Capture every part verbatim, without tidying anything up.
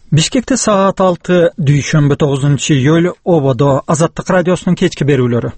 Бишкекте саат алты дүйшөмбү тогузунчу июль Ободо Азаттык радиосунун кечки берүүлөрү.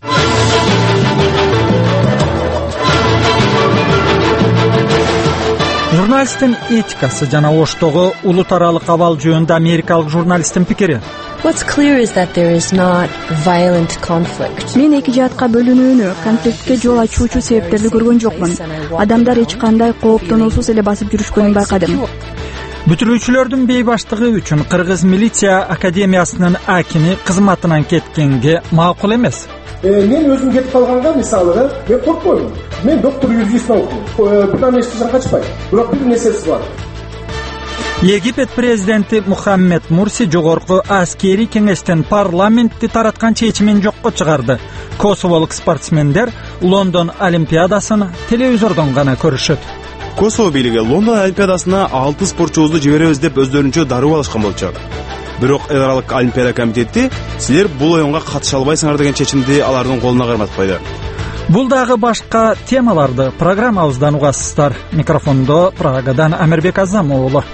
Журналисттин этикасы жана оштогу улут аралык абал жөнүндө америкалык журналисттин пикири. What's clear is that there is not violent conflict. Мен эки жаатка бөлүнүүнү, конфликтке жол ачуучу себептерди көргөн жокмун. Адамдар эч кандай кооптонуусуз эле басып жүрүшкөнүн байкадым. Бүтүрүүчүлөрдүн бейбаштыгы үчүн Кыргыз милиция академиясынын акими кызматынан кеткенге макул эмес. Мен өзүм кетип калганга мисалы, мен коркпойм. Мен доктор юридисте окуйм. Бурдан эч качан качпайм. Бирок бир нерсеси бар. Египет президенти Мухаммед Мурси жогорку аскери кеңештен парламентти тараткан чечимин жокко чыгарды. Косоволук спортсмендер Лондон олимпиадасын телевизордон гана көрүшөт. Косово бийлиги Лондон олимпиадасына алты спортчубузду жиберебиз деп өздөрүнчө дароо алышкан болчу. Бирок эл аралык олимпиада комитети силер бул оюнга катыша албайсыңар деген чечимди алардын колуна карматпайды. Бул дагы башка темаларды программабыздан угасыздар. Микрофондо Прагадан Амирбек Азам уулу.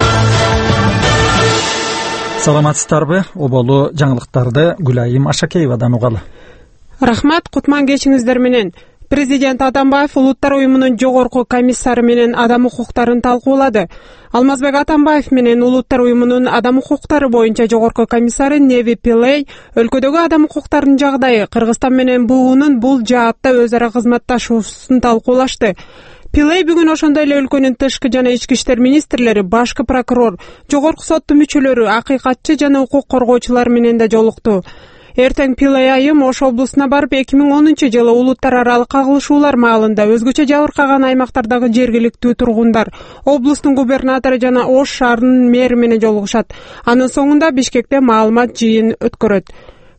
Саламатсыздарбы? Оболу жаңылыктарды Гүлайым Ашакеевадан угалы. Рахмат, кутман кечиңиздер менен. Президент Атамбаев Улуттар уюмунун жогорку комиссары менен адам укуктарын талкуулады. Алмазбек Атамбаев менен Улуттар уюмунун адам укуктары боюнча жогорку комиссары Неви Пилей өлкөдөгү адам укуктарынын жагдайы, Кыргызстан менен буунун бул жаатта өз ара кызматташуусун талкуулашты. Пилей бүгүн ошондой эле өлкөнүн тышкы жана ички иштер министрлери, башкы прокурор, жогорку соттун мүчөлөрү, акыйкатчы жана укук коргоочулар менен да жолукту. Эртең Пилей айым Ош облусуна барып эки миң онунчу жылы улуттар аралык кагылышуулар маалында өзгөчө жабыркаган аймактардагы жергиликтүү тургундар, облустун губернатору жана Ош шаарынын мэри менен жолугушат. Анын соңунда Бишкекте маалымат жыйын өткөрөт.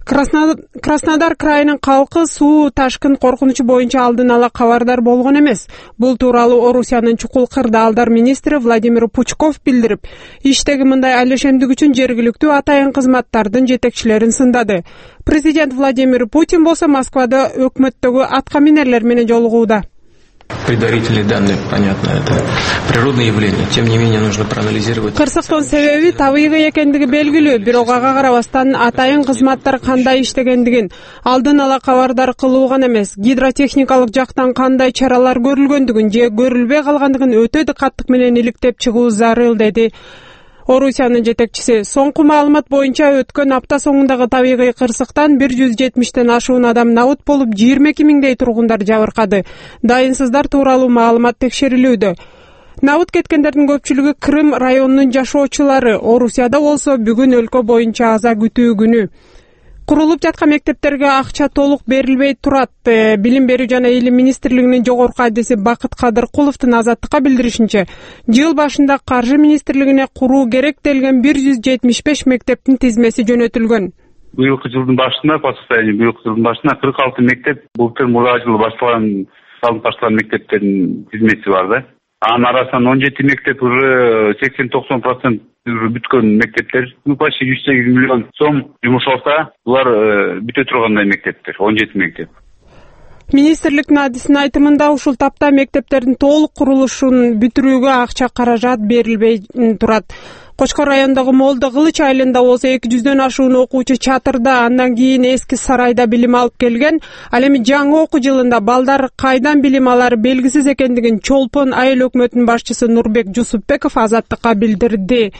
Краснодар крайынын калкы суу ташкын коркунучу боюнча алдын ала кабардар болгон эмес. Бул тууралуу Орусиянын чукул кырдаалдар министри Владимир Пучков билдирип, иштеги мындай алешемдик үчүн жергиликтүү атайын кызматтардын жетекчилерин сындады. Президент Владимир Путин болсо Москвада өкмөттөгү аткаминерлер менен жолугууда. Предварительные данные, понятно, это природное явление. Тем не менее, нужно проанализировать. Кырсыктын себеби табигый экендиги белгилүү, бирок ага карабастан атайын кызматтар кандай иштегендигин алдын ала кабардар кылуу гана эмес, гидротехникалык жактан кандай чаралар көрүлгөндүгүн же көрүлбөй калгандыгын өтө каттык менен иликтеп чыгуу зарыл, деди Орусиянын жетекчиси. Соңку маалымат боюнча өткөн апта соңундагы табигый кырсыктан бир жүз жетимиштен ашуун адам набут болуп, жыйырма эки миңдей тургундар жабыркады. Дайынсыздар тууралуу маалымат текшерилүүдө. Набут кеткендердин көпчүлүгү Крым районунун жашоочулары. Орусияда болсо бүгүн өлкө боюнча аза күтүү күнү. Курулуп жаткан мектептерге акча толук берилбей турат. Билим берүү жана илим министрлигинин жогорку адиси Бакыт Кадыркуловдун Азаттыкка билдиришинче, жыл башында каржы министрлигине куруу керектелген бир жүз жетимиш беш мектептин тизмеси жөнөтүлгөн. Быйылкы жылдын башында, по состоянию быйылкы жылдын башында кырк алты мектеп, былтыр мурда жылы башталган, салынып башталган мектептердин тизмеси бар да. Анын арасынан он жети мектеп уже сексен токсон процент бүткөн мектептер, ну почти жүз сегиз миллион сом жумушталса, булар бүтө тургандай мектептер, он жети мектеп. Министрликтин адисинин айтымында ушул тапта мектептердин толук курулушун бүтүрүүгө акча каражат берилбей турат. Кочкор райондогу Молдо Кылыч айылында болсо эки жүздөн ашуун окуучу чатырда, андан кийин эски сарайда билим алып келген. Ал эми жаңы окуу жылында балдар кайдан билим алары белгисиз экендигин Чолпон айыл өкмөтүнүн башчысы Нурбек Жусупбеков Азаттыкка билдирди.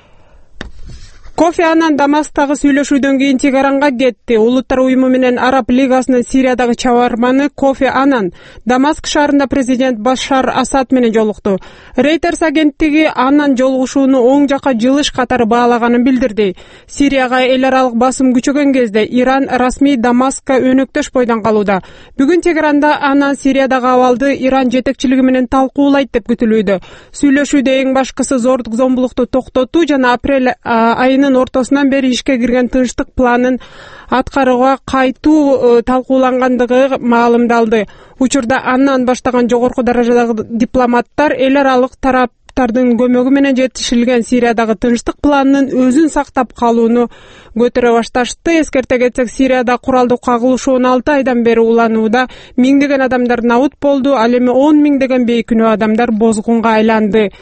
Кофе Анан Дамасктагы сүйлөшүүдөн кийин Тегаранга кетти. Улуттар уюму менен Араб лигасынын Сириядагы чабарманы Кофе Анан Дамаск шаарында президент Башар Асад менен жолукту. Reuters агенттиги Анан жолугушууну оң жакка жылыш катары баалаганын билдирди. Сирияга эл аралык басым күчөгөн кезде Иран расмий Дамаскка өнөктөш бойдон калууда. Бүгүн Тегеранда Анан Сириядагы абалды Иран жетекчилиги менен талкуулайт деп күтүлүүдө. Сүйлөшүүдө эң башкысы зордук зомбулукту токтотуу жана апрель айынын ортосунан бери ишке кирген тынчтык планын аткарууга кайтуу талкуулангандыгы маалымдалды. Учурда Аннан баштаган жогорку даражадагы дипломаттар эл аралык тараптардын көмөгү менен жетишилген Сириядагы тынчтык планынын өзүн сактап калууну көтөрө башташты. Эскерте кетсек, Сирияда куралдуу кагылышуу он алты айдан бери уланууда. Миңдеген адамдар набут болду. Ал эми он миңдеген бейкүнөө адамдар бозгунга айланды.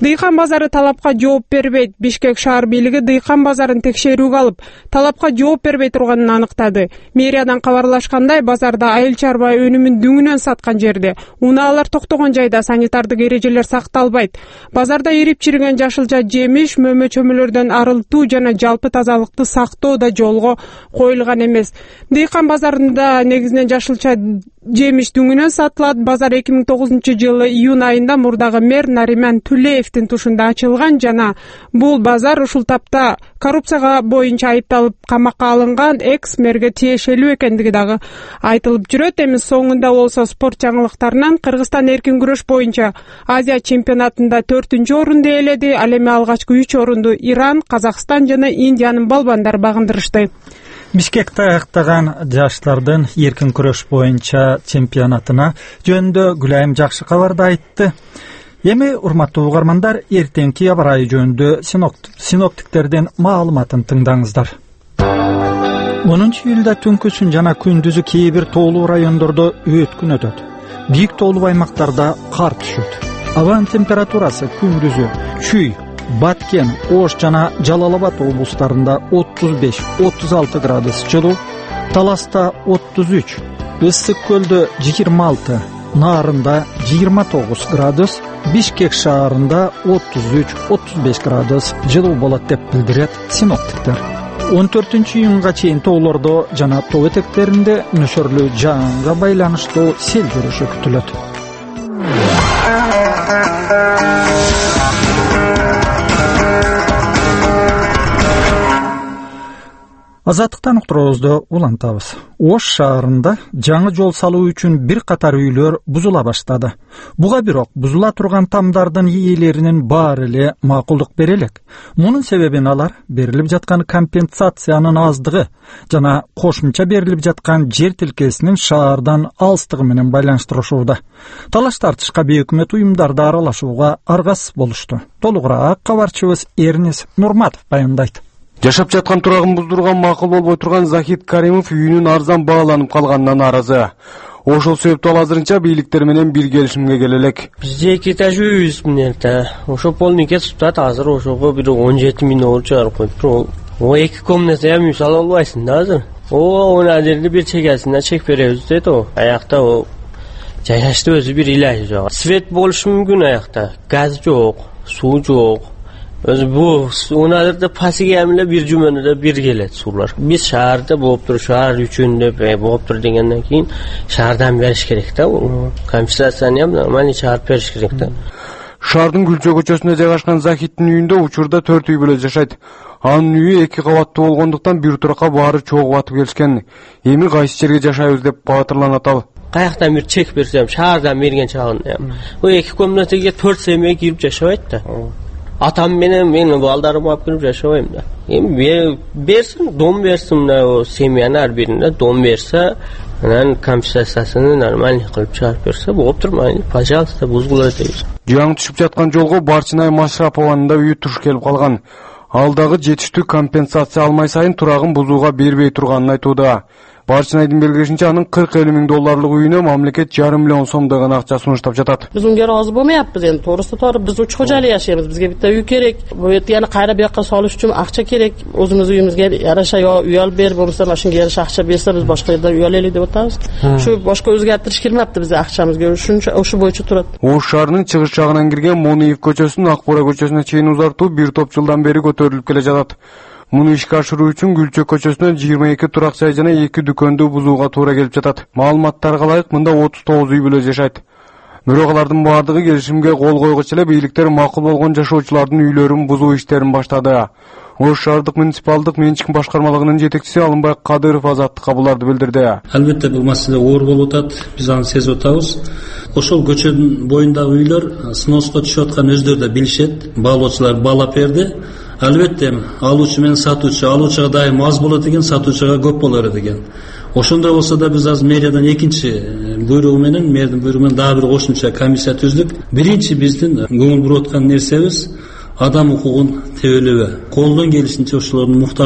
Дыйкан базары талапка жооп бербейт. Бишкек шаар бийлиги Дыйкан базарын текшерүүгө алып, талапка жооп бербей турганын аныктады. Мэриядан кабарлашкандай, базарда айыл чарба өнүмүн дүңүнөн саткан жерде унаалар токтогон жайда санитардык эрежелер сакталбайт. Базарда ирип-чирген жашылча жемиш, мөмө-чөмөлөрдөн арылтуу жана жалпы тазалыкты сактоо да жолго коюлган эмес. Дыйкан базарында негизинен жашылча жемиш дүңүнөн сатылат. Базар эки миң тогузунчу жылы июнь айында мурдагы мэр Нариман Тулеевдин тушунда ачылган жана бул базар ушул тапта коррупцияга боюнча айыпталып камакка алынган экс-мэрге тиешелүү экендиги дагы айтылып жүрөт. Эми соңунда болсо спорт жаңылыктарынан Кыргызстан эркин күрөш боюнча Азия чемпионатында төртүнчү орунду ээледи. Ал эми алгачкы үч орунду Иран, Казакстан жана Индиянын балбандары багындырышты. Бишкекте аяктаган жаштардын эркин күрөш боюнча чемпионатына жөнүндө Гүлайым жакшы кабарды айтты. Эми урматтуу угармандар, эртеңки ябар айы жөнүндө синоптиктердин маалыматын тыңдаңыздар. онунчу июлда түнкүсүн жана күндүзү кээ бир тоолуу райондордо өткүн өтөт. Бийик тоолуу аймактарда кар түшөт. Абанын температурасы күндүзү Чүй, Баткен, Ош жана Жалал Абад облустарында отуз беш отуз алты градус жылуу, Таласта отуз үч, Ысык көлдө жыйырма алты, Нарында жыйырма тогуз градус, Бишкек шаарында отуз үч отуз беш градус жылуу болот деп билдирет синоптиктер. он төртүнчү июнга чейин тоолордо жана тоо этектеринде нөсөрлүү жаанга байланыштуу сел жүрүшү күтүлөт. Азаттыктан уктуруубузду улантабыз. Ош шаарында жаңы жол салуу үчүн бир катар үйлөр бузула баштады. Буга бирок бузула турган тамдардын ээлеринин баары эле макулдук бере элек. Мунун себебин алар берилип жаткан компенсациянын аздыгы жана кошумча берилип жаткан жер тилкесинин шаардан алыстыгы менен байланыштырышууда. Талаш тартышка бейөкмөт уюмдарда аралашууга аргасыз болушту. Толугураак кабарчыбыз Эрнис Нурматов баяндайт. Жашап жаткан турагын буздурган макул болбой турган Захид Каримов үйүнүн арзан бааланып калганынан нааразы. Ошол себептен азырынча бийликтер менен бир келишимге келе элек. Бизде эки этаж үйүбүз менен да. Ошо полникке туптат, азыр ошого бир он жети миң доллар чыгарып коюптур. О эки комната эми мисалы албайсың да азыр. О, ана жерде бир чекесине чек беребиз дейт о. Аякта о жайгашты өзү бир илажы жок. Свет болушу мүмкүн аякта. Газ жок, суу жок. Өзү бу унааларда пасиге эмеле бир жумөнүдө бир келет суулар. Биз шаарда болуптур, шаар үчүн деп болуптур дегенден кийин шаардан бериш керек да. Компенсацияны эм нормально чыгарып бериш керек да. Шаардын Гүлчө көчөсүндө жайгашкан Захидтин үйүндө учурда төрт үй бүлө жашайт. Анын үйү эки кабаттуу болгондуктан бир туракка баары чогуу батып келишкен. Эми кайсы жерге жашайбыз деп батырланат ал. Каяктан бир чек берсем, шаардан берген чагында. Бу эки комнатага төрт семья кирип жашабайт да. Атам менен менин балдарым алып кирип жашабайм да. Эми берсин, дом берсин, мына семьянын ар бирине дом берсе, анан компенсациясын нормально кылып чыгарып берсе, болуптур, мына, пожалуйста, бузгула дейбиз. Жаңы түшүп жаткан жолго Барчынай Машрапованын да үйү туш келип калган. Ал дагы жетиштүү компенсация алмай сайын турагын бузууга бербей турганын айтууда. Барчынайдын белгилешинче анын кырк элүү миң долларлык үйүнө мамлекет жарым миллион сомдой гана акча сунуштап жатат. Биз унга разы болмайапбыз эми, тоорусу туура биз үч кожойлук жашайбыз, бизге битте үй керек. Бу жерде яна кайра бияка салыш үчүн акча керек. Өзүбүз үйүбүзгө яраша үй алып берип, болсо машинага яраша акча берсе, биз башка жерде үй алайлы деп атабыз. Ушу башка өзгөртүш келмепти бизге акчамызга, ушунча ошо боюнча турат. Ош шаарынын чыгыш жагынан кирген Мониев көчөсүнүн Акбора көчөсүнө чейин узартуу бир топ жылдан бери көтөрүлүп келе жатат. Муну ишке ашыруу үчүн Гүлчө көчөсүнө жыйырма эки турак жай жана эки дүкөндү бузууга туура келип жатат. Маалыматтарга ылайык мында отуз тогуз үй бүлө жашайт. Бирок алардын баардыгы келишимге кол койгучу эле бийликтер макул болгон жашоочулардын үйлөрүн бузуу иштерин баштады. Ош шаардык муниципалдык менчик башкармалыгынын жетекчиси Алымбай Кадыров Азаттыкка буларды билдирди. Албетте бул маселе оор болуп атат, биз аны сезип атабыз. Ошол көчөнүн боюндагы үйлөр сноска түшүп аткан өздөрү да билишет. Баалоочулар баалап берди. Албетте алуучу менен сатуучу, алуучуга дайым аз болот экен, сатуучуга көп болор экен. Ошондой болсо да биз азыр мэриядан экинчи буйругу менен, мэрдин буйругу менен дагы бир кошумча комиссия түздүк. Биринчи биздин көңүл буруп аткан нерсебиз адам укугун тебелөө. Колдон келишинче ошолордун муктаждыгын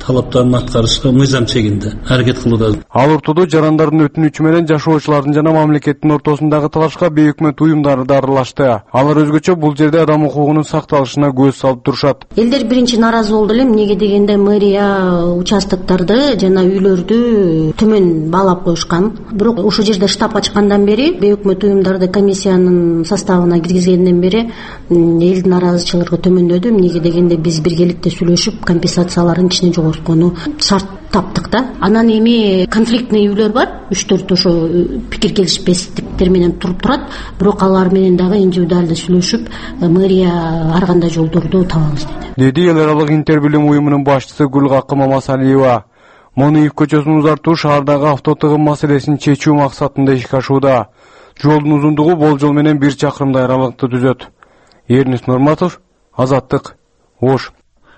талаптарын аткарышка мыйзам чегинде аракет кылууда. Ал ортодо жарандардын өтүнүчү менен жашоочулардын жана мамлекеттин ортосундагы талашка бейөкмөт уюмдары да аралашты. Алар өзгөчө бул жерде адам укугунун сакталышына көз салып турушат. Элдер биринчи нааразы болду эле, эмнеге дегенде мэрия участоктарды жана үйлөрдү төмөн баалап коюшкан. Бирок ушул жерде штаб ачкандан бери, бейөкмөт уюмдарды комиссиянын составына киргизгенден бери элдин нааразычылыгы төмөндөдү. Эмнеге дегенде биз биргеликте сүйлөшүп компенсацияларын ичине жогорткону шарт таптык да. Анан эми конфликтный үйлөр бар, үч төрт ошо пикир келишпестиктер менен туруп турат, бирок алар менен дагы индивидуалдуу сүйлөшүп, мэрия ар кандай жолдорду табабыз деди. Деди эл аралык интербилим уюмунун башчысы Гүлгакы Мамасалиева. Мониев көчөсүн узартуу шаардагы автотыгын маселесин чечүү максатында ишке ашууда. Жолдун узундугу болжол менен бир чакырымдай аралыкты түзөт. Эрнис Нурматов, Азаттык, Ош.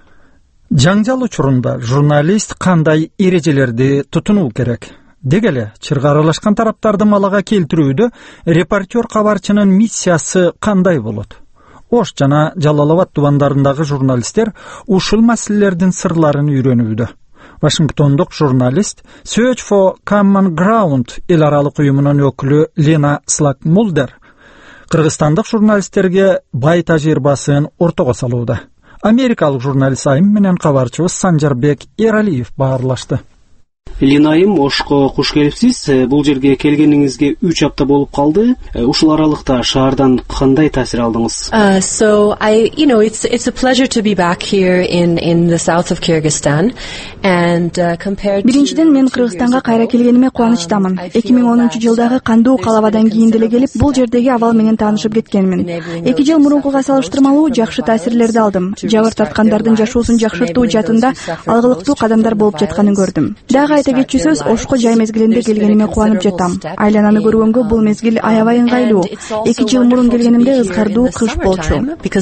Жаңжал учурунда журналист кандай эрежелерди тутунуу керек? Дегеле, чырга аралашкан тараптарды малага келтирүүдө репортер кабарчынын миссиясы кандай болот? Ош жана Жалал Абад тубандарындагы журналисттер ушул маселелердин сырларын үйрөнүүдө. Вашингтондук журналист Search for Common Ground эл аралык уюмунун өкүлү Лина Слак-Мулдер кыргызстандык журналисттерге бай тажрыйбасын ортого салууда. Америкалык журналист Айым менен кабарчыбыз Санжарбек Эралиев баарлашты. Линайым, Ошко куш келипсиз. Бул жерге келгениңизге үч апта болуп калды. Ушул аралыкта шаардан кандай таасир алдыңыз? Uh, so I, you know, it's it's a pleasure to be back here in in the south of Kyrgyzstan and uh, compared. Биринчиден мен Кыргызстанга кайра келгениме кубанычтамын. эки миң онунчу жылдагы кандуу калабадан кийин деле келип, бул жердеги абал менен таанышып кеткенмин. эки жыл мурункуга салыштырмалуу жакшы таасирлерди алдым. Жабыр тарткандардын жашоосун жакшыртуу жаатында алгылыктуу кадамдар болуп жатканын көрдүм. Дагы айта кетчү сөз, Ошко жай мезгилинде келгениме кубанып жатам. Айлананы көргөнгө бул мезгил аябай ыңгайлуу. эки жыл мурун келгенимде ызгардуу кыш болчу.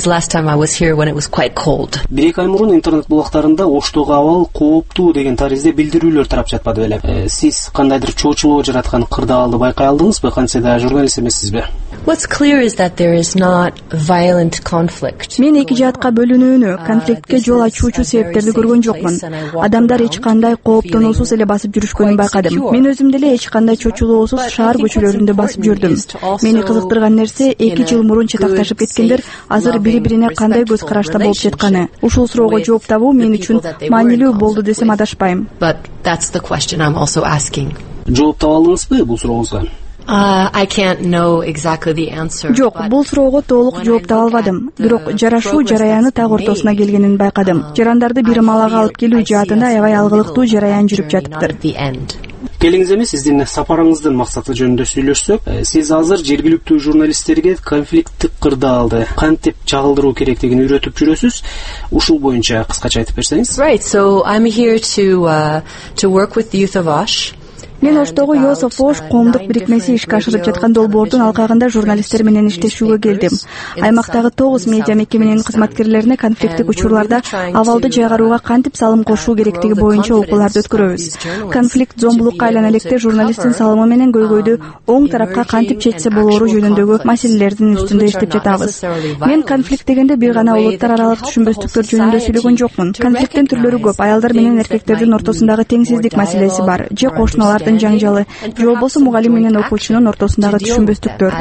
Бир эки ай мурун интернет булактарында Оштогу абал кооптуу деген таризде билдирүүлөр тарап жатпады беле. Э, сиз кандайдыр чоочулоо жараткан кырдаалды байкай алдыңызбы? Кантсе да журналист эмессизби? What's clear is that there is not violent conflict. Мен эки жаатка бөлүнүүнү, конфликтке жол ачуучу себептерди көргөн жокмун. Адамдар эч кандай кооптонуусуз эле басып жүрүшкөнүн байкадым. Мен өзүм деле эч кандай чочулоосуз шаар көчөлөрүндө басып жүрдүм. Мени кызыктырган нерсе, эки жыл мурун чатакташып кеткендер азыр бири-бирине кандай көз карашта болуп жатканы. Ушул суроого жооп табуу мен үчүн маанилүү болду десем адашпайм. But that's the question I'm also asking. Жооп таба алдыңызбы бул сурооңузга? Uh, I can't know exactly the answer. Жок, бул суроого толук жооп таба албадым. Бирок жарашуу жараяны так ортосуна келгенин байкадым. Жарандарды бир малага алып келүү жаатында аябай алгылыктуу жараян жүрүп жатыптыр. Келиңиз эми сиздин сапарыңыздын максаты жөнүндө сүйлөшсөк, сиз азыр жергиликтүү журналисттерге конфликттик кырдаалды кантип чагылдыруу керектигин үйрөтүп жүрөсүз. Ушул боюнча кыскача айтып берсеңиз. Right, so I'm here to uh, to work with the youth of Osh. Мен Оштогу Youth of Osh коомдук бирикмеси ишке ашырып жаткан долбоордун алкагында журналисттер менен иштешүүгө келдим. Аймактагы тогуз медиа мекеменин кызматкерлерине конфликттик учурларда абалды жайгарууга кантип салым кошуу керектиги боюнча окууларды өткөрөбүз. Конфликт зомбулукка айлана электе журналисттин салымы менен көйгөйдү оң тарапка кантип чечсе болоору жөнүндөгү маселелердин үстүндө иштеп жатабыз. Мен конфликт дегенде бир гана улуттар аралык түшүнбөстүктөр жөнүндө сүйлөгөн жокмун. Конфликттин түрлөрү көп. Аялдар менен эркектердин ортосундагы теңсиздик маселеси бар. Же кошуналардын жаңжалы, же болбосо мугалим менен окуучунун ортосундагы түшүнбөстүктөр.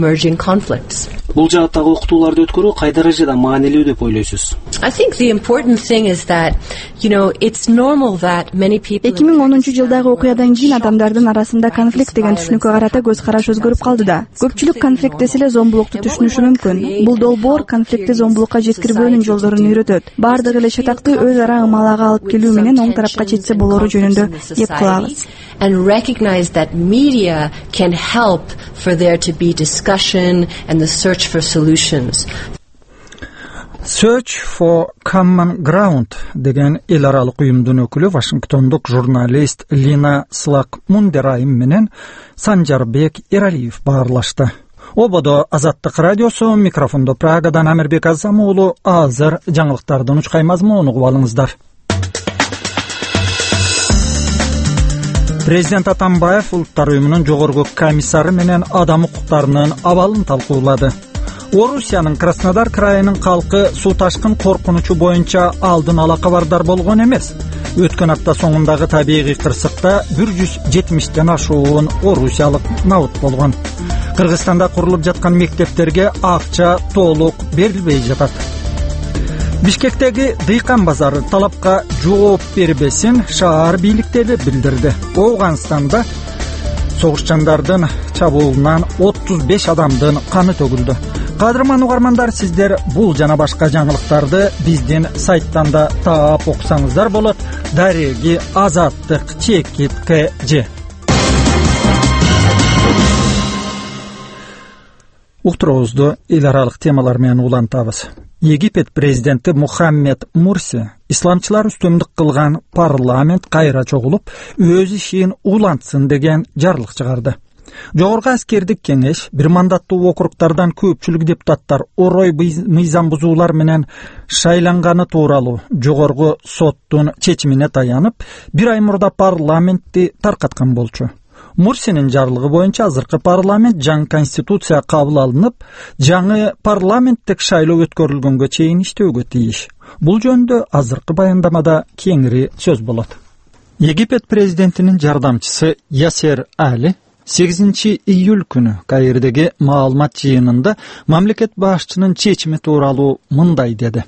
Бул жааттагы окутууларды өткөрүү кай даражада маанилүү деп ойлойсуз? I think the important thing is that, you know, it's normal that many people. эки миң онунчу жылдагы окуядан кийин адамдардын арасында конфликт деген түшүнүккө карата көз караш өзгөрүп калды да. Көпчүлүк конфликт десе эле зомбулукту түшүнүшү мүмкүн. Бул долбоор конфликтти зомбулукка жеткирбөөнүн жолдорун үйрөтөт. Бардыгы эле чатакты өз ара ымалага алып келүү менен оң тарапка четсе болору жөнүндө эп кылабыз. And recognize that media can help for there to be discussion and the search for solutions. Search for Common Ground деген эл аралык уюмдун өкүлү Вашингтондук журналист Лина Слак-Мулдер менен Санжарбек Эралиев баарлашты. Ободо Азаттык радиосу, микрофондо Прагадан Амирбек Азам уулу. Азыр жаңылыктардын учкай мазмунун угуп алыңыздар. Президент Атамбаев Улуттар уюмунун жогорку комиссары менен адам укуктарынын абалын талкуулады. Орусиянын Краснодар крайынын калкы суу ташкын коркунучу боюнча алдын ала кабардар болгон эмес. Өткөн апта соңундагы табигый кырсыкта бир жүз жетимиштен ашуун орусиялык набыт болгон. Кыргызстанда курулуп жаткан мектептерге акча толук берилбей жатат. Бишкектеги дыйкан базары талапка жооп бербесин шаар бийликтери билдирди. Ооганстанда согушчандардын чабуулунан отуз беш адамдын каны төгүлдү. Кадырман угармандар, сиздер бул жана башка жаңылыктарды биздин сайттан да таап окусаңыздар болот. Дареги Азаттык чекит кж. Уктуруубузду эл аралык темалар менен улантабыз. Египет президенти Мухаммед Мурси исламчылар үстөмдүк кылган парламент кайра чогулуп, өз ишин улантсын деген жарлык чыгарды. Жогорку аскердик кеңеш бир мандаттуу округдардан көпчүлүк депутаттар орой мыйзам бузуулар менен шайланганы тууралуу жогорку соттун чечимине таянып, бир ай мурда парламентти таркаткан болчу. Мурсинин жарлыгы боюнча азыркы парламент жаңы конституция кабыл алынып, жаңы парламенттик шайлоо өткөрүлгөнгө чейин иштөөгө тийиш. Бул жөнүндө азыркы баяндамада кеңири сөз болот. Египет президентинин жардамчысы Ясер Али сегизинчи июль күнү Каирдеги маалымат жыйынында мамлекет башчынын чечими тууралуу мындай деди.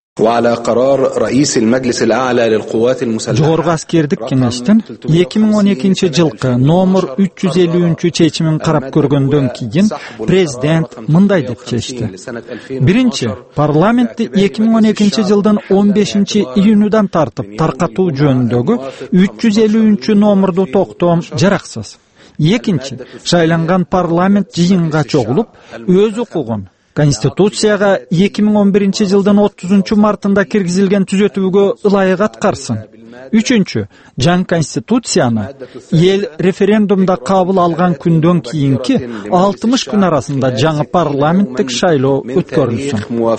Жогорку аскердик кеңештин эки миң он экинчи жылкы номер үч жүз элүүнчү чечимин карап көргөндөн кийин президент мындай деп чечти. Биринчи, парламентти эки миң он экинчи жылдын он бешинчи июнудан тартып таркатуу жөнүндөгү үч жүз элүүнчү номерду токтоом жараксыз. Экинчи, шайланган парламент жыйынга чогулуп, өз укугун Конституцияга эки миң он биринчи жылдын отузунчу мартында киргизилген түзөтүүгө ылайык аткарсын. Үчүнчү, жаңы конституцияны эл референдумда кабыл алган күндөн кийинки алтымыш күн арасында жаңы парламенттик шайлоо өткөрүлсүн.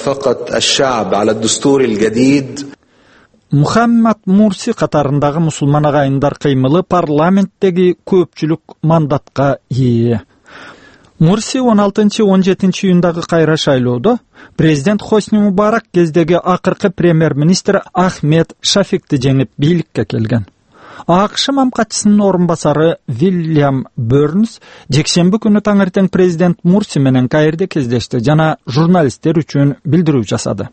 Мухаммад Мурси катарындагы мусулман агайындар кыймылы парламенттеги көпчүлүк мандатка ээ. Мурси он алтынчы он жетинчи июндагы кайра шайлоодо президент Хосни Мубарак кездеги акыркы премьер-министр Ахмед Шафикти жеңип бийликке келген. АКШ мамкатчысынын орун басары Вильям Бернс жекшемби күнү таңертең президент Мурси менен Каирде кездешти жана журналисттер үчүн билдирүү жасады.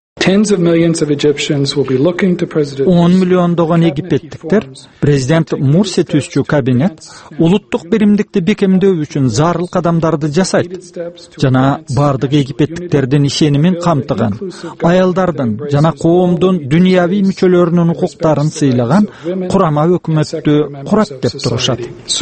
он миллиондогон египеттиктер президент Мурси түзчү кабинет улуттук биримдикти бекемдөө үчүн зарыл кадамдарды жасайт жана бардык египеттиктердин ишенимин камтыган, аялдардын жана коомдун дүнияви мүчөлөрүнүн укуктарын сыйлаган курама өкмөттү курат деп турушат,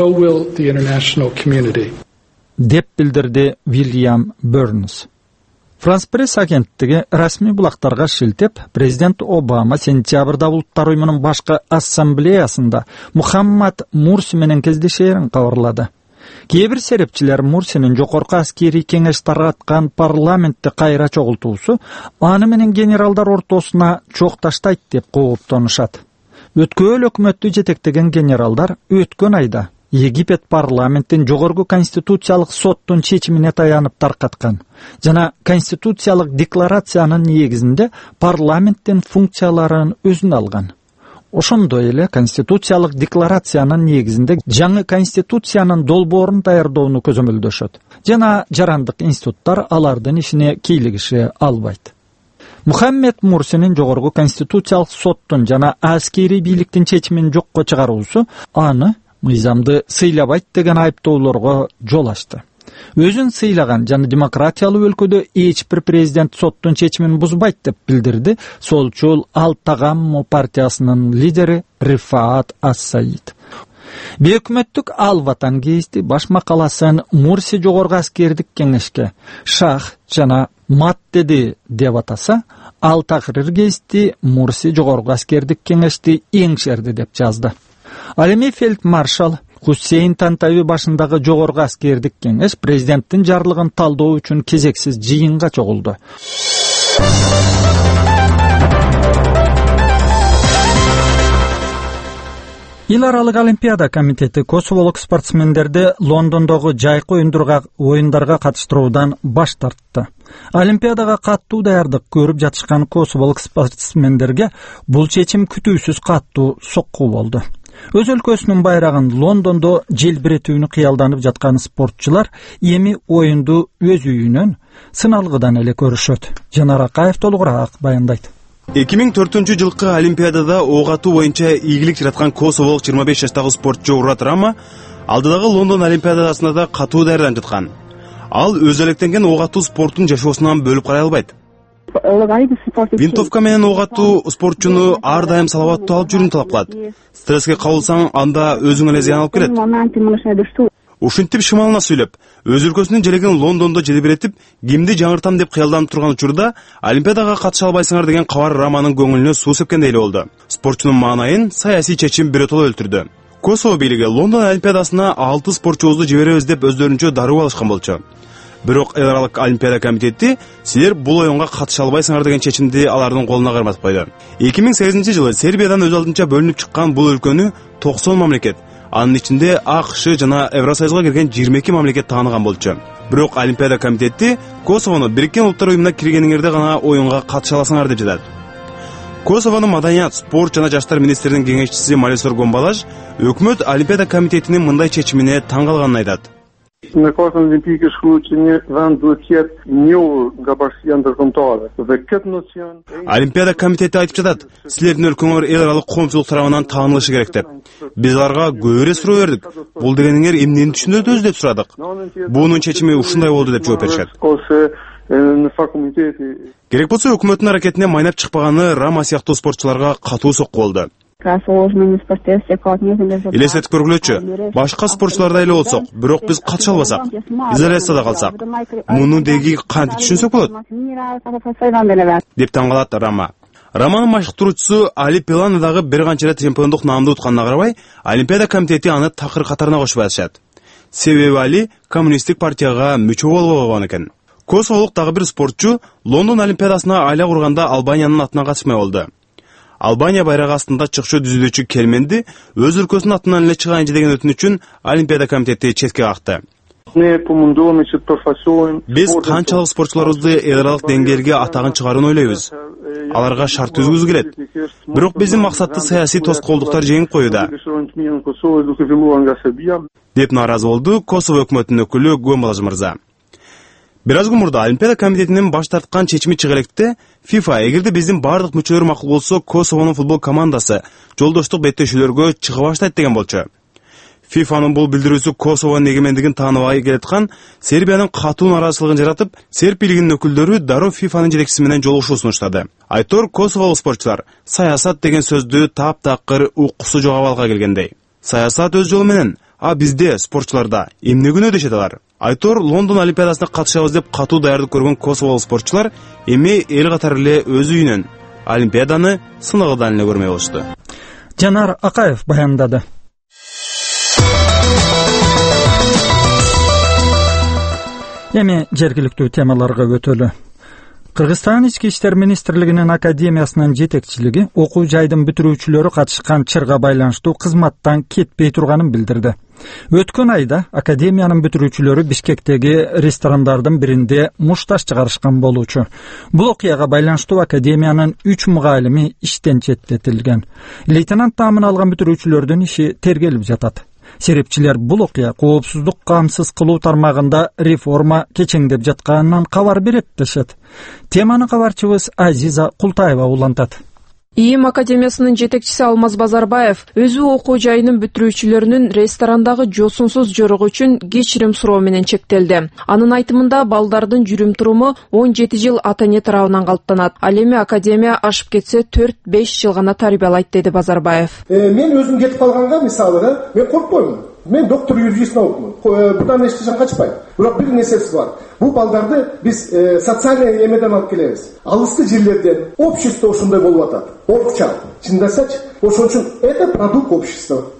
деп билдирди Вильям Бернс. Франс пресс агенттиги расмий булактарга шилтеп, президент Обама сентябрда улуттар уюмунун башкы ассамблеясында Мухаммад Мурси менен кездешерин кабарлады. Кээ бир серепчилер Мурсинин жогорку аскерий кеңеш тараткан парламентти кайра чогултуусу аны менен генералдар ортосуна чок таштайт деп кооптонушат. Өткөн өкмөттү жетектеген генералдар өткөн айда Египет парламенттин жогорку конституциялык соттун чечимине таянып таркаткан жана конституциялык декларациянын негизинде парламенттин функцияларын өзүнө алган. Ошондой эле конституциялык декларациянын негизинде жаңы конституциянын долбоорун даярдоону көзөмөлдөшөт жана жарандык институттар алардын ишине кийлигише албайт. Мухаммед Мурсинин жогорку конституциялык соттун жана аскерий бийликтин чечимин жокко чыгаруусу аны мыйзамды сыйлабайт деген айыптоолорго жол ачты. Өзүн сыйлаган жана демократиялуу өлкөдө эч бир президент соттун чечимин бузбайт деп билдирди солчул Ал-Тагамму партиясынын лидери Рифаат Ас-Саид. Бейөкмөттүк Ал-Ватан гезити баш макаласын Мурси жогорку аскердик кеңешке шах жана мат деди деп атаса, Ал-Тахрир гезити Мурси жогорку аскердик кеңешти эңшерди деп жазды. Ал эми фельдмаршал Хусейн Тантави башындагы жогорку аскердик кеңеш президенттин жарлыгын талдоо үчүн кезексиз жыйынга чогулду. Эл аралык Олимпиада комитети косоволук спортсмендерди Лондондогу жайкы оюндарга катыштыруудан баш тартты. Олимпиадага каттуу даярдык көрүп жатышкан косоволук спортсмендерге бул чечим күтүүсүз каттуу сокку болду. Өз өлкөсүнүн байрагын Лондондо желбиретүүнү кыялданып жаткан спортчулар эми оюнду өз үйүнөн сыналгыдан эле көрүшөт. Жанар Акаев толугураак баяндайт. эки миң төртүнчү жылкы Олимпиадада ок атуу боюнча ийгилик жараткан косоволук жыйырма беш жаштагы спортчу Урат Рама алдыдагы Лондон Олимпиадасына да катуу даярданып жаткан. Ал өз электенген ок атуу спорттун жашоосунан бөлүп карай албайт. Винтовка менен ок атуу спортчуну ар дайым салаваттуу алып жүрүүнү талап кылат. Стресске кабылсаң, анда өзүңө эле зыян алып келет. Ушинтип шымалына сүйлөп, өз өлкөсүнүн желегин Лондондо желбиретип, кимди жаңыртам деп кыялданып турган учурда Олимпиадага катыша албайсыңар деген кабар Раманын көңүлүнө суу сепкендей эле болду. Спортчунун маанайын саясий чечим биротоло өлтүрдү. Косово бийлиги Лондон Олимпиадасына алты спортчубузду жиберебиз деп өздөрүнчө дароо алышкан болчу. Бирок эл аралык Олимпиада комитети силер бул оюнга катыша албайсыңар деген чечимди алардын колуна карматып койду. эки миң сегизинчи жылы Сербиядан өз алдынча бөлүнүп чыккан бул өлкөнү токсон мамлекет, анын ичинде АКШ жана Евросоюзга кирген жыйырма эки мамлекет тааныган болчу. Бирок Олимпиада комитети Косовону Бириккен Улуттар уюмуна киргениңерде гана оюнга катыша аласыңар деп жатат. Косовонун маданият, спорт жана жаштар министринин кеңешчиси Малисор Гомбалаш өкмөт Олимпиада комитетинин мындай чечимине таң калганын айтат. Në kohën olimpike shkruhet që një vend duhet të jetë i njohur nga bashkia ndërkombëtare dhe këtë nocion Олимпиада комитети айтып жатат, силердин өлкөңөр эл аралык коомчулук тарабынан таанылышы керек деп. Биз аларга көп эле суроо бердик. Бул дегениңер эмнени түшүнөтөбүз деп сурадык. Бунун чечими ушундай болду деп жооп беришет. Керек болсо өкмөттүн аракетине майнап чыкпаганы Рама сыяктуу спортчуларга катуу сокку болду. Элестетип көргүлөчү, башка спортчуларда эле болсок, бирок биз катыша албасак, изоляцияда калсак, муну деги кантип түшүнсөк болот? Деп таң калат Рама. Раманын машыктыруучусу Али Пеланы дагы бир канча рет чемпиондук наамды утканына карабай, Олимпиада комитети аны такыр катарына кошпой атышат. Себеби Али коммунисттик партияга мүчө болбой койгон экен. Косоволук дагы бир спортчу Лондон Олимпиадасына айла курганда Албаниянын атынан катышмай болду. Албания байрагы астында чыкшы түзүлүүчү Келменди өз өлкөсүнүн атынан эле чыгайынчы деген өтүнүчүн Олимпиада комитети четке какты. Биз канчалык спортчуларыбызды эл аралык деңгээлге атагын чыгарууну ойлойбуз. Аларга шарт түзгүзү келет. Бирок биздин максатты саясий тоскоолдуктар жеңип коюуда. Деп нааразы болду Косово өкмөтүнүн өкүлү Гомбалаш мырза. Бир аз күн мурда Олимпиада комитетинин баш тарткан чечими чыга электе, FIFA эгерде биздин бардык мүчөлөр макул болсо, Косовонун футбол командасы жолдоштук беттешүүлөргө чыга баштайт деген болчу. FIFAнын бул билдирүүсү Косовонун эгемендигин тааныбай келаткан Сербиянын катуу нааразычылыгын жаратып, Серб бийлигинин өкүлдөрү дароо FIFAнын жетекчиси менен жолугушуу сунуштады. Айтор Косоволук спортчулар саясат деген сөздү таптакыр уккусу жок абалга келгендей. Саясат өз жолу менен, а бизде спортчуларда эмне күнөө дешет алар. Айтор Лондон Олимпиадасына катышабыз деп катуу даярдык көргөн Косоволук спортчулар эми эл катары эле өз үйүнөн Олимпиаданы сынагыдан эле көрмөй болушту. Жанар Акаев баяндады. Эми жергиликтүү темаларга өтөлү. Кыргызстан ички иштер министрлигинин академиясынын жетекчилиги окуу жайдын бүтүрүүчүлөрү катышкан чырга байланыштуу кызматтан кетпей турганын билдирди. Өткөн айда академиянын бүтүрүүчүлөрү Бишкектеги ресторандардын биринде мушташ чыгарышкан болуучу. Бул окуяга байланыштуу академиянын үч мугалими иштен четтетилген. Лейтенант таамын алган бүтүрүүчүлөрдүн иши тергелип жатат. Серепчилер бул окуя коопсуздук камсыз кылуу тармагында реформа кечеңдеп жатканынан кабар берет дешет. Теманы кабарчыбыз Азиза Култаева улантат. ИИМ академиясынын жетекчиси Алмаз Базарбаев өзү окуу жайынын бүтүрүүчүлөрүнүн ресторандагы жосунсуз жорогу үчүн кечирим суроо менен чектелди. Анын айтымында балдардын жүрүм туруму он жети жыл ата-эне тарабынан калыптанат. Ал эми академия ашып кетсе төрт беш жыл гана тарбиялайт, деди Базарбаев. Мен өзүм кетип калганга мисалы, мен коркпоймун. Мен доктор юрист окумун. Будан эчтене качпайм. Бирок бир нерсеси бар. Бул балдарды биз социальный эмеден алып келебиз. Алыскы жерлерден общество ушундай болуп атат. Орукча. Чындасачы, ошон үчүн это продукт общества.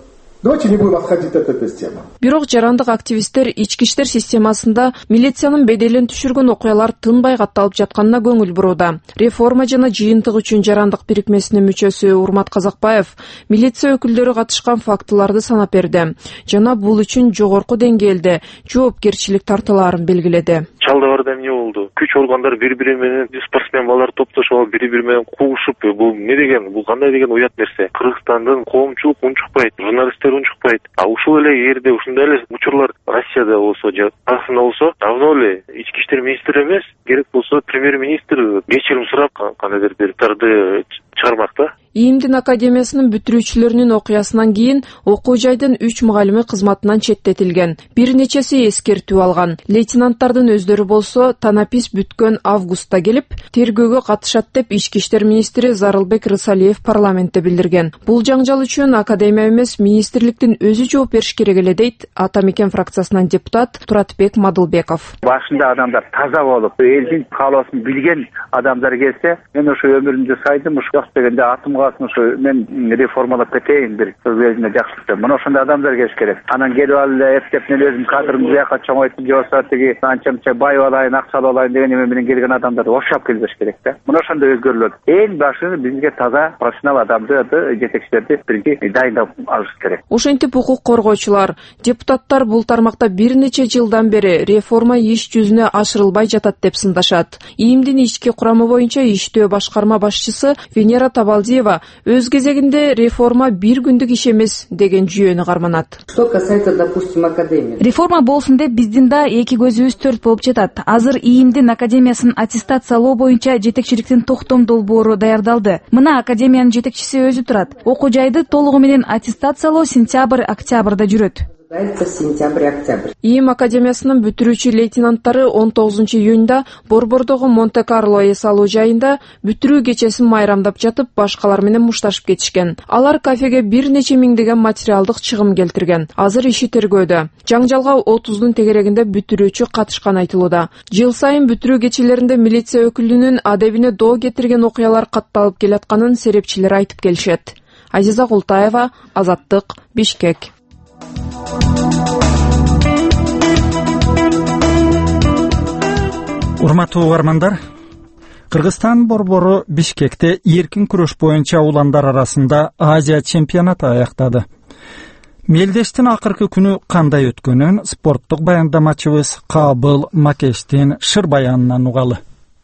Давайте не будем отходить от этой темы. Бирок жарандык активисттер ички иштер системасында милициянын беделин түшүргөн окуялар тынбай катталып жатканына көңүл бурууда. Реформа жана жыйынтык үчүн жарандык бирикмесинин мүчөсү Урмат Казакбаев милиция өкүлдөрү катышкан фактыларды санап берди жана бул үчүн жогорку деңгээлде жоопкерчилик тартылаарын белгиледи. Чалдыбарда эмне болду? Күч органдар бири-бири менен спортсмен балдар топтошуп алып бири-бири менен куугушуп, бул эмне деген, бул кандай деген уят нерсе? Кыргызстандын коомчулук унчукпайт, журналисттер унчукпайт. А ушул эле жерде ушундай эле учурлар Россияда болсо же Казакстанда болсо, давно эле ички иштер министри эмес, керек болсо премьер-министр кечирим сурап кандайдыр бир тарды чыгармак да. ИИМдин академиясынын бүтүрүүчүлөрүнүн окуясынан кийин окуу жайдын үч мугалими кызматынан четтетилген. Бир нечеси эскертүү алган. Лейтенанттардын өздөрү болсо танапис бүткөн августта келип, тергөөгө катышат деп ички иштер министри Зарылбек Рысалиев парламентте билдирген. Бул жаңжал үчүн академия эмес, министрликтин өзү жооп бериш керек эле дейт Ата Мекен фракциясынан депутат Туратбек Мадылбеков. Башында адамдар таза болуп, элдин каалоосун билген адамдар келсе, мен ошо өмүрүмдү сайдым, ушул дегенде атым ошо мен реформалап кетейин бир кыз элине жакшы деп. Мына ошондой адамдар келиш керек. Анан келип алып эле эптеп мен өзүм кадрымды бияка чоңойтуп же болбосо тиги анча-мынча бай алайын, акчалуу алайын деген эме менен келген адамдарды окшап келбеш керек да. Мына ошондой өзгөрүүлөр. Эң башы бизге таза профессионал адамды, жетекчилерди биринчи дайындап алыш керек. Ошентип укук коргоочулар, депутаттар бул тармакта бир нече жылдан бери реформа иш жүзүнө ашырылбай жатат деп сындашат. ИИМдин ички курамы боюнча иштөө башкарма башчысы Венера Табалдиева өз кезегинде реформа бир күндүк иш эмес деген жүйөнү карманат. Что касается, допустим, академии. Реформа болсун деп биздин да эки көзүбүз төрт болуп жатат. Азыр ИИМдин академиясын аттестациялоо боюнча жетекчиликтин токтом долбоору даярдалды. Мына академиянын жетекчиси өзү турат. Окуу жайды толугу менен аттестациялоо сентябрь-октябрда жүрөт. ИИМ академиясынын бүтүрүүчү лейтенанттары он тогузунчу июнда Борбордогу Монте-Карло эс алуу жайында бүтүрүү кечесин майрамдап жатып, башкалар менен мушташып кетишкен. Алар кафеге бир нече миңдеген материалдык чыгым келтирген. Азыр иши тергөөдө. Жаңжалга отуздун тегерегинде бүтүрүүчү катышкан айтылууда. Жыл сайын бүтүрүү кечелеринде милиция өкүлүнүн адебине доо кетирген окуялар катталып келатканын серепчилер айтып келишет. Азиза Култаева, Азаттык, Бишкек. Урматтуу угармандар, Кыргызстан борбору Бишкекте эркин күрөш боюнча уландар арасында Азия чемпионаты аяктады. Мелдештин акыркы күнү кандай өткөнүн спорттук баяндамачыбыз Кабыл Макештин шыр баянынан угалы.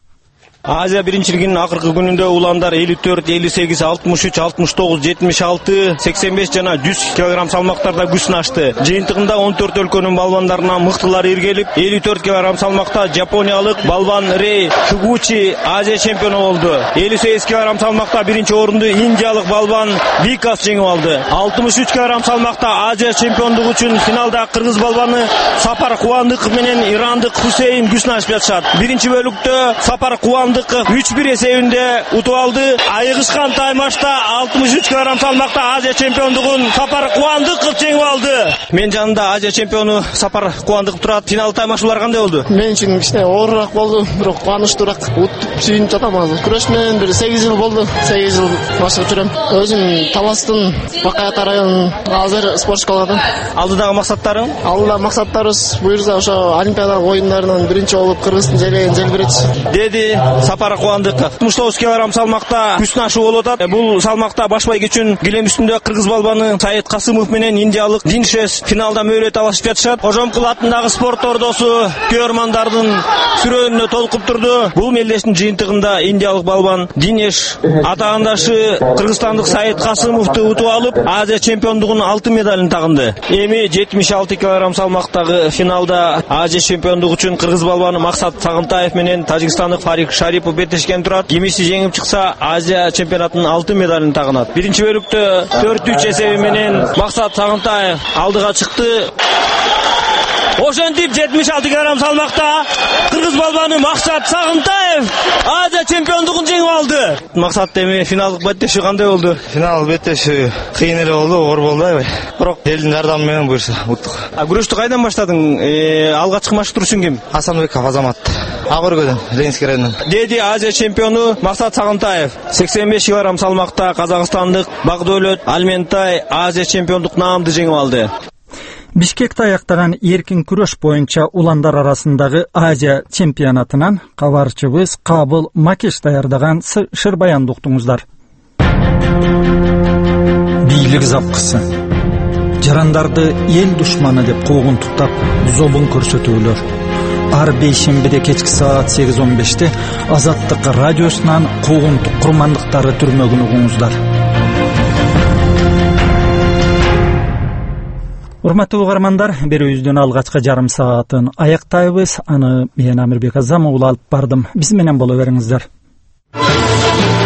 Азия биринчилигинин акыркы күнүндө уландар элүү төрт, элүү сегиз, алтымыш үч, алтымыш тогуз, жетимиш алты, сексен беш жана жүз килограмм салмактарда күч сынашты. Жыйынтыгында он төрт өлкөнүн балбандарынан мыктылары иргелип, элүү төрт килограмм салмакта жапониялык балбан Рей Хигучи Азия чемпиону болду. элүү сегиз килограмм салмакта биринчи орунду индиялык балбан Викас жеңип алды. алтымыш үч килограмм салмакта Азия чемпиондугу үчүн финалда кыргыз балбаны Сапар Кубандыков менен ирандык Хусейн күч сынашып жатышат. Биринчи бөлүктө Сапар Кубандыков үч бир эсебинде утуп алды. Айыгышкан таймашта алтымыш үч килограмм салмакта Азия чемпиондугун Сапар Кубандыков жеңип алды. Мен жанында Азия чемпиону Сапар Кубандыков турат. Финал таймашуулар кандай болду? Мен үчүн кичине оорураак болду, бирок кубанычтуураак. Утуп сүйүнүп жатам азыр. Күрөш менен бир сегиз жыл болду. сегиз жыл машыгып жүрөм. Өзүм Таластын Бакаята районунун азыр спорт школада. Алдыдагы максаттарың? Алдыда максаттарыбыз буюрса ошо Олимпиада оюндарынан биринчи болуп Кыргыздын желегин желбиретиш. Деди Сапар Кубандыков. алтымыш тогуз килограмм салмакта күч сынашуу болуп атат. Бул салмакта баш байгечүн килем үстүндө кыргыз балбаны Саид Касымов менен индиялык Диншес финалда мөөнөт алышып жатышат. Кожомкул атындагы спорт ордосу көрөрмандардын сүрөөнүнө толкуп турду. Бул мелдештин жыйынтыгында индиялык балбан Динеш атаандашы кыргызстандык Саид Касымовду утуп алып, Азия чемпиондугунун алтын медалын тагынды. Эми жетимиш алты килограмм салмактагы финалда Азия чемпиондугу үчүн кыргыз балбаны Максат Сагынтаев менен тажикстандык Фарик Шарипов беттешкен турат. Кимиси жеңип чыкса Азия чемпионатынын алтын медалын тагынат. Биринчи бөлүктө төрт үч эсеби менен Максат Сагынтаев алдыга чыкты. Ошентип жетимиш алты килограмм салмакта кыргыз балбаны Максат Сагынтаев Азия чемпиондугун жеңип алды. Максат эми финалдык беттешүү кандай болду? Финал беттешүү кыйын эле болду, оор болду аябай. Бирок элдин жардамы менен буюрса уттук. А күрөштү кайдан баштадың? Алгачкы маршрутуң ким? Асанбеков Азамат. Ак өргөдөн, Ленинский районунан. Деди Азия чемпиону Максат Сагынтаев сексен беш килограмм салмакта казакстандык Багдөлөт Алментай Азия чемпиондук наамды жеңип алды. Бишкекте аяктаган эркин күрөш боюнча уландар арасындагы Азия чемпионатынан кабарчыбыз Кабыл Макеш даярдаган шыр баянды уктуңуздар. Бийлик запкысы. Жарандарды эл душманы деп куугунтуктап, зобун көрсөтүүлөр. Ар бейшембиде кечки саат сегиз он беште Азаттык радиосунан куугунтук курмандыктары түрмөгүн угуңуздар. Урматтуу угармандар, берүүбүздүн алгачкы жарым саатын аяктайбыз. Аны мен Амирбек Азамов алып бардым. Биз менен боло бериңиздер.